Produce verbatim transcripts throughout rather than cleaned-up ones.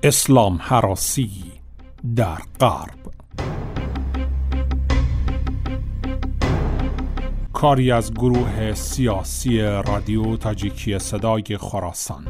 اسلام هراسی در غرب. کاری از گروه سیاسی رادیو تاجیکی صدای خراسان.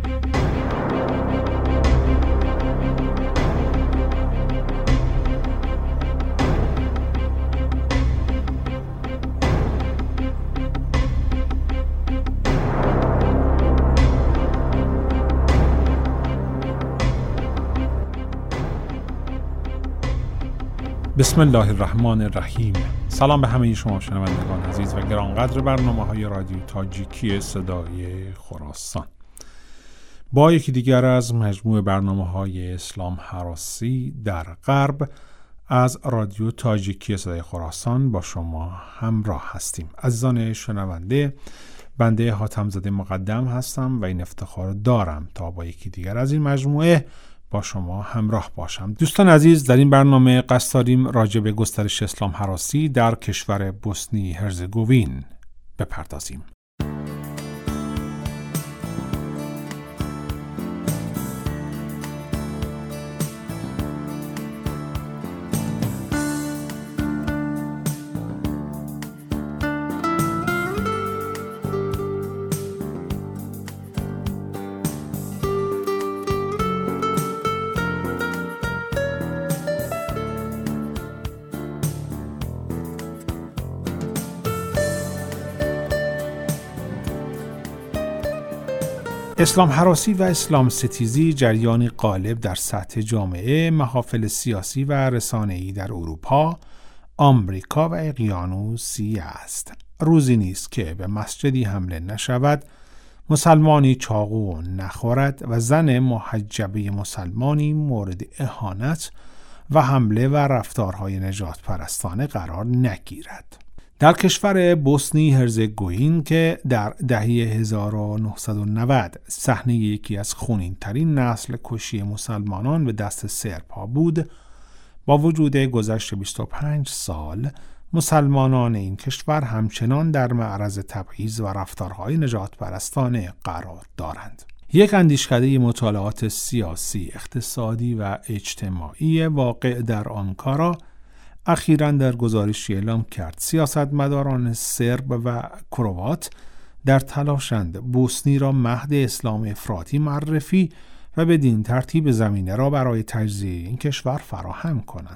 بسم الله الرحمن الرحیم. سلام به همه شما شنوندگان عزیز و گرانقدر برنامه های رادیو تاجیکی صدای خراسان. با یکی دیگر از مجموع برنامه های اسلام هراسی در غرب از رادیو تاجیکی صدای خراسان با شما همراه هستیم. عزیزان شنونده، بنده حاتم زاده مقدم هستم و این افتخار دارم تا با یکی دیگر از این مجموعه با شما همراه باشم. دوستان عزیز، در این برنامه قصد داریم راجع به گسترش اسلام هراسی در کشور بوسنی هرزگوین بپردازیم. اسلام هراسی و اسلام ستیزی جریانی غالب در سطح جامعه، محافل سیاسی و رسانه‌ای در اروپا، آمریکا و اقیانوسیه است. روزی نیست که به مسجدی حمله نشود، مسلمانی چاقو نخورد و زن محجبه مسلمانی مورد اهانت و حمله و رفتارهای نجات پرستانه قرار نگیرد. در کشور بوسنی هرزگوین که در دهه هزار و نهصد و نود صحنه یکی از خونین ترین نسل کشی مسلمانان به دست سرب‌ها بود، با وجود گذشت بیست و پنج سال مسلمانان این کشور همچنان در معرض تبعیض و رفتارهای نجات پرستانه قرار دارند. یک اندیشکده مطالعات سیاسی، اقتصادی و اجتماعی واقع در آنکارا اخیراً در گزارشی اعلام کرد سیاستمداران سرب و کروات در تلاشند بوسنی را مهد اسلام افراطی معرفی و بدین ترتیب زمینه را برای تجزیه این کشور فراهم کنند.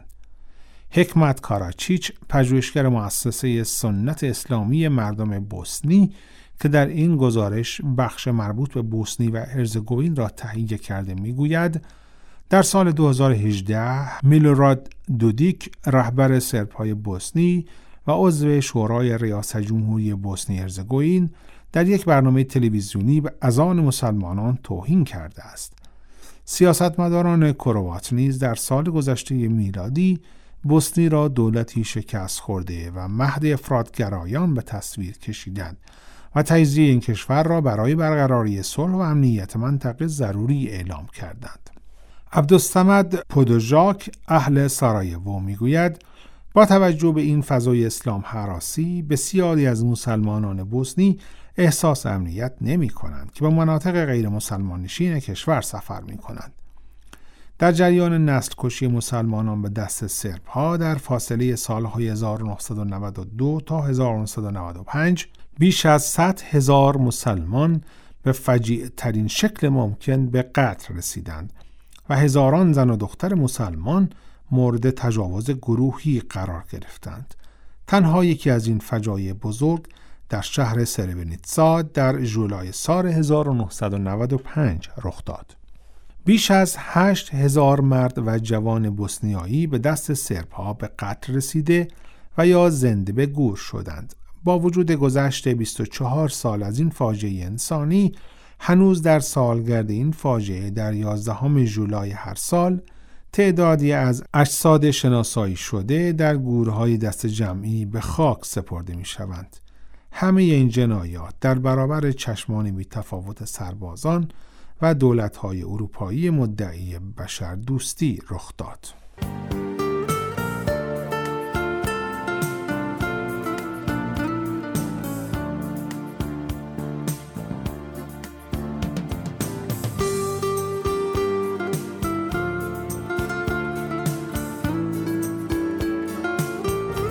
حکمت کاراچیچ، پژوهشگر مؤسسه سنت اسلامی مردم بوسنی که در این گزارش بخش مربوط به بوسنی و هرزگوین را تهیه کرده، میگوید در سال دو هزار و هجده میلوراد دودیک، رهبر سرب‌های بوسنی و عضو شورای ریاست جمهوری بوسنی هرزگوین، در یک برنامه تلویزیونی به اذان مسلمانان توهین کرده است. سیاستمداران کروات نیز در سال گذشته میلادی بوسنی را دولتی شکست خورده و مهد افراطگرایان به تصویر کشیدند و تجزیه این کشور را برای برقراری صلح و امنیت منطقه ضروری اعلام کردند. عبدالصمد پودوژاک، اهل سارایوو، میگوید با توجه به این فضای اسلام هراسی بسیاری از مسلمانان بوسنی احساس امنیت نمی کنند که به مناطق غیر مسلمان نشین کشور سفر می کنند. در جریان نسل کشی مسلمانان به دست سرب‌ها در فاصله سالهای هزار و نهصد و نود و دو تا هزار و نهصد و نود و پنج بیش از صد هزار مسلمان به فجیع ترین شکل ممکن به قتل رسیدند و هزاران زن و دختر مسلمان مورد تجاوز گروهی قرار گرفتند. تنها یکی از این فجایع بزرگ در شهر سربرنیتسا در ژولای سال هزار و نهصد و نود و پنج رخ داد. بیش از هشت هزار مرد و جوان بوسنیایی به دست سرب‌ها به قتل رسیده و یا زنده به گور شدند. با وجود گذشت بیست و چهار سال از این فاجعه انسانی، هنوز در سالگرد این فاجعه در یازدهم ژولای هر سال تعدادی از اجساد شناسایی شده در گورهای دست جمعی به خاک سپرده می شوند. همه این جنایات در برابر چشمان بی تفاوت سربازان و دولت‌های اروپایی مدعی بشردوستی رخ داد.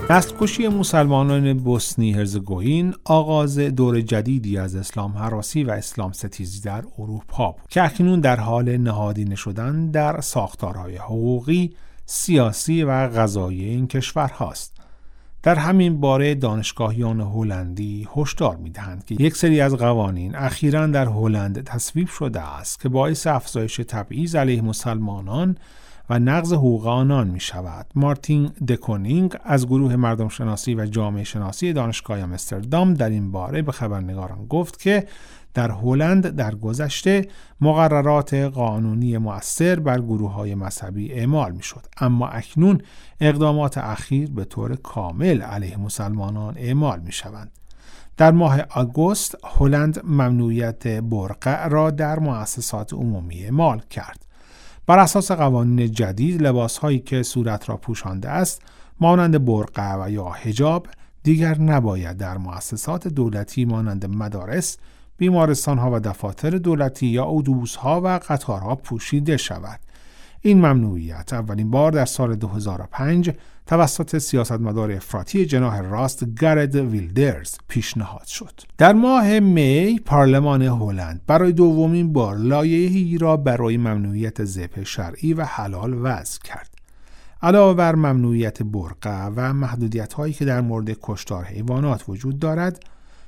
دستکشی مسلمانان بوسنی هرزگوین آغاز دور جدیدی از اسلام هراسی و اسلام ستیزی در اروپا بود که اکنون در حال نهادینه شدن در ساختارهای حقوقی، سیاسی و قضایی این کشور هاست. در همین باره دانشگاهیان هلندی هشدار می‌دهند که یک سری از قوانین اخیراً در هلند تصویب شده است که باعث افزایش تبعیض علیه مسلمانان و نقض حقوق آنان می شود. مارتین دکونینگ از گروه مردم شناسی و جامعه شناسی دانشگاه آمستردام در این باره به خبرنگاران گفت که در هلند در گذشته مقررات قانونی مؤثر بر گروه‌های مذهبی اعمال می‌شد، اما اکنون اقدامات اخیر به طور کامل علیه مسلمانان اعمال می‌شوند. در ماه آگوست هلند ممنوعیت برقع را در مؤسسات عمومی اعمال کرد. بر اساس قوانین جدید لباس‌هایی که صورت را پوشانده است مانند برقع و یا حجاب دیگر نباید در مؤسسات دولتی مانند مدارس، بیمارستان‌ها و دفاتر دولتی یا اتوبوس‌ها و قطارها پوشیده شود. این ممنوعیت اولین بار در سال دو هزار و پنج توسط سیاستمدار افراطی جناح راست گارد ویلدرز پیشنهاد شد. در ماه می پارلمان هلند برای دومین بار لایحه‌ای را برای ممنوعیت ذبح شرعی و حلال وضع کرد. علاوه بر ممنوعیت برقع و محدودیت‌هایی که در مورد کشتار حیوانات وجود دارد،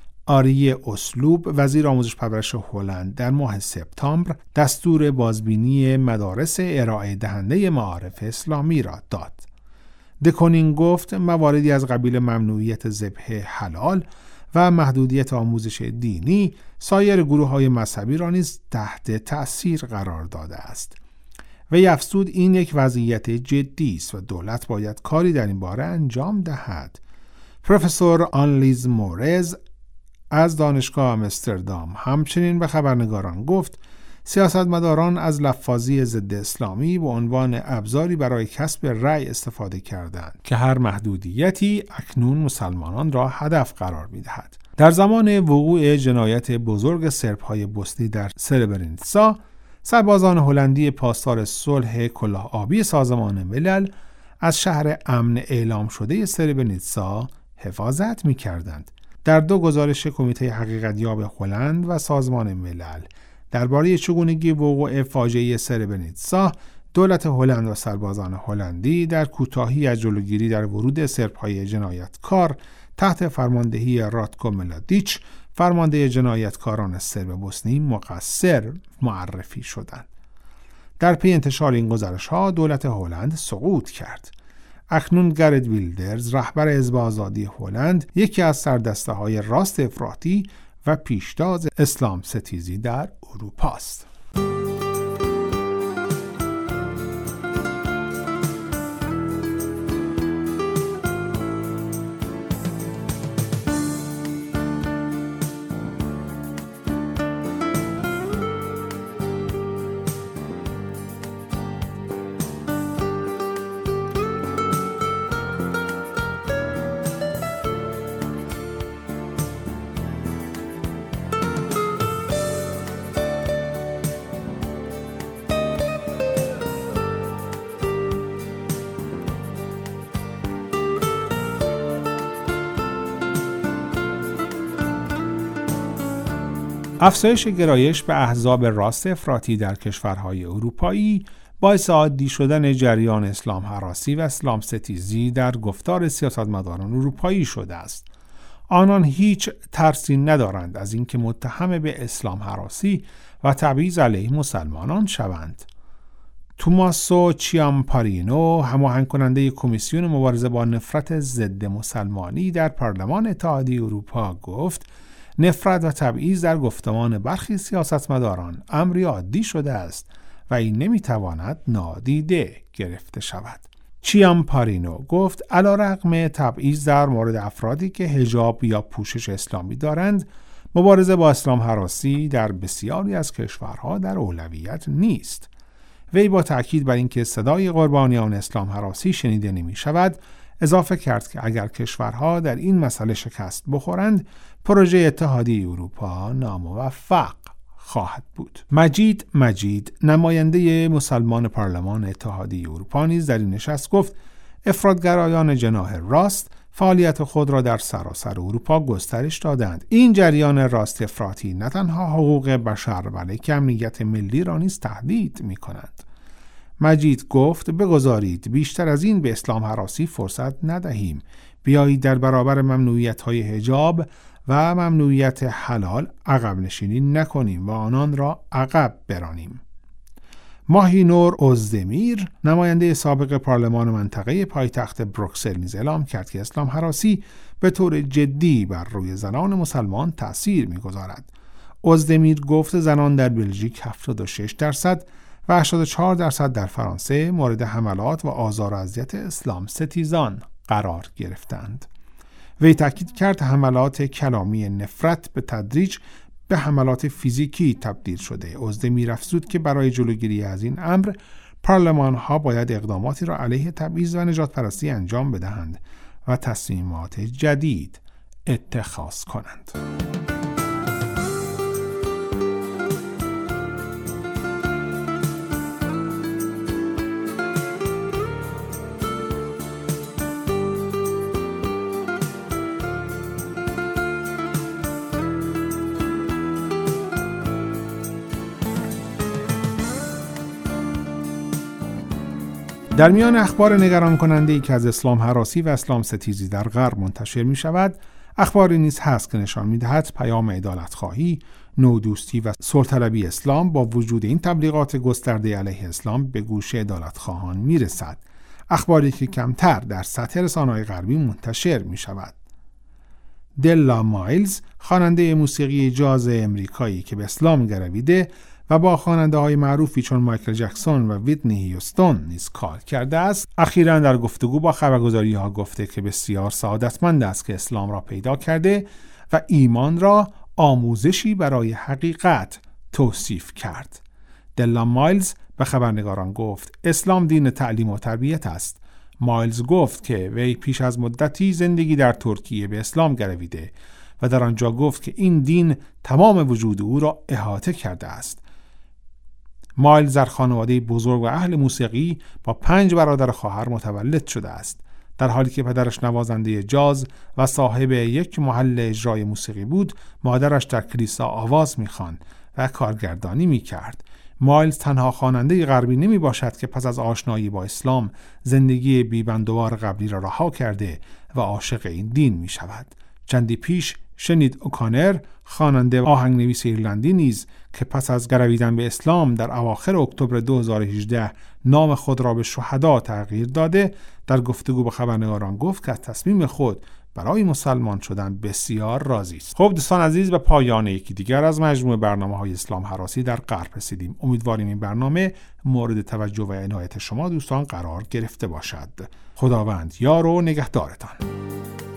آری اسلوب وزیر آموزش پرورش هلند در ماه سپتامبر دستور بازبینی مدارس ارائه دهنده معارف اسلامی را داد. دکونینگ گفت مواردی از قبیل ممنوعیت ذبح حلال و محدودیت آموزش دینی سایر گروه‌های مذهبی را نیز تحت تأثیر قرار داده است. وی افزود این یک وضعیت جدی است و دولت باید کاری در این باره انجام دهد. پروفسور آنلیز مورز از دانشگاه آمستردام همچنین به خبرنگاران گفت سیاستمداران از لفاظی ضد اسلامی به عنوان ابزاری برای کسب رأی استفاده کردند که هر محدودیتی اکنون مسلمانان را هدف قرار می‌دهد. در زمان وقوع جنایت بزرگ سرب‌های بوسنی در سربرنیتسا، سربازان هلندی پاسدار صلح کلاه آبی سازمان ملل از شهر امن اعلام شده سربرنیتسا حفاظت می‌کردند. در دو گزارش کمیته حقیقتیاب هلند و سازمان ملل درباره چگونگی وقوع فاجعه سربرنیتسا، دولت هلند و سربازان هلندی در کوتاهی از جلوگیری در ورود سرب‌های جنایتکار تحت فرماندهی راتکو ملادیچ، فرمانده جنایتکاران سرب بوسنی، مقصر معرفی شدند. در پی انتشار این گزارش‌ها دولت هلند سقوط کرد. اکنون گارد ویلدرز رهبر حزب آزادی هلند یکی از سردسته‌های راست افراطی و پیشتاز اسلام ستیزی در اروپا است. افزایش گرایش به احزاب راست افراطی در کشورهای اروپایی باعث عادی شدن جریان اسلام هراسی و اسلام ستیزی در گفتار سیاستمداران اروپایی شده است. آنان هیچ ترسی ندارند از اینکه متهم به اسلام هراسی و تبعیض علیه مسلمانان شوند. توماسو چیامپارینو، هماهنگ کننده کمیسیون مبارزه با نفرت ضد مسلمانی در پارلمان اتحادیه اروپا گفت نفرت و تبعیض در گفتمان برخی سیاستمداران امری عادی شده است و این نمیتواند نادیده گرفته شود. چیامپارینو گفت علیرغم تبعیض در مورد افرادی که حجاب یا پوشش اسلامی دارند، مبارزه با اسلام هراسی در بسیاری از کشورها در اولویت نیست. وی با تأکید بر اینکه صدای قربانیان اسلام هراسی شنیده نمی شود، اضافه کرد که اگر کشورها در این مسئله شکست بخورند، پروژه اتحادیه اروپا ناموفق خواهد بود. مجید مجید، نماینده مسلمان پارلمان اتحادیه اروپا نیز در این نشست گفت افراطگرایان جناح راست فعالیت خود را در سراسر اروپا گسترش دادند. این جریان راست افراطی نه تنها حقوق بشر بلکه امنیت ملی را نیز تهدید می‌کنند. مجید گفت بگذارید بیشتر از این به اسلام هراسی فرصت ندهیم. بیایید در برابر ممنوعیت‌های حجاب و ممنوعیت حلال عقب نشینی نکنیم و آنان را عقب برانیم. ماهینور اوزدمیر، نماینده سابق پارلمان منطقه پایتخت بروکسل، نیز اعلام کرد که اسلام هراسی به طور جدی بر روی زنان مسلمان تأثیر می‌گذارد. اوزدمیر گفت زنان در بلژیک هفتاد و شش درصد و هشتاد و چهار درصد در فرانسه مورد حملات و آزار و اذیت اسلام ستیزان قرار گرفتند. وی تاکید کرد حملات کلامی نفرت به تدریج به حملات فیزیکی تبدیل شده. اوزدمیر افزود که برای جلوگیری از این امر پارلمان‌ها باید اقداماتی را علیه تبعیض و نژاد پرستی انجام بدهند و تصمیمات جدید اتخاذ کنند. در میان اخبار نگران کننده ای که از اسلام هراسی و اسلام ستیزی در غرب منتشر می شود، اخباری نیز هست که نشان می دهد پیام عدالت‌خواهی، نودوستی و صلح‌طلبی اسلام با وجود این تبلیغات گسترده علیه اسلام به گوش عدالت‌خواهان می رسد. اخباری که کمتر در سطح رسانه‌های غربی منتشر می شود. دلا مایلز، خواننده موسیقی جاز امریکایی که به اسلام گرویده و با خواننده‌های معروفی چون مایکل جکسون و ویتنی هیوستون نیز کار کرده است، اخیراً در گفتگو با خبرگزاری‌ها گفته که بسیار سعادتمند است که اسلام را پیدا کرده و ایمان را آموزشی برای حقیقت توصیف کرد. دلا مایلز به خبرنگاران گفت اسلام دین تعلیم و تربیت است. مایلز گفت که وی پیش از مدتی زندگی در ترکیه به اسلام گرویده و در آنجا گفت که این دین تمام وجود او را احاطه کرده است. مایلز در خانواده بزرگ و اهل موسیقی با پنج برادر و خواهر متولد شده است. در حالی که پدرش نوازنده جاز و صاحب یک محل اجرای موسیقی بود، مادرش در کلیسا آواز می‌خواند و کارگردانی می‌کرد. مایلز تنها خواننده غربی نمی باشد که پس از آشنایی با اسلام زندگی بی‌بندوبار قبلی را رها کرده و عاشق این دین می شود. چندی پیش شنید اوکانر، خواننده و آهنگنویس ایرلندی نیز که پس از گرویدن به اسلام در اواخر اکتبر دو هزار و هجده نام خود را به شهدا تغییر داده، در گفتگو با خبرنگاران گفت که از تصمیم خود برای مسلمان شدن بسیار راضی است. خب دوستان عزیز، به پایان یکی دیگر از مجموعه برنامه‌های اسلام هراسی در غرب رسیدیم. امیدواریم این برنامه مورد توجه و عنایت شما دوستان قرار گرفته باشد. خداوند یار و نگهدارتان.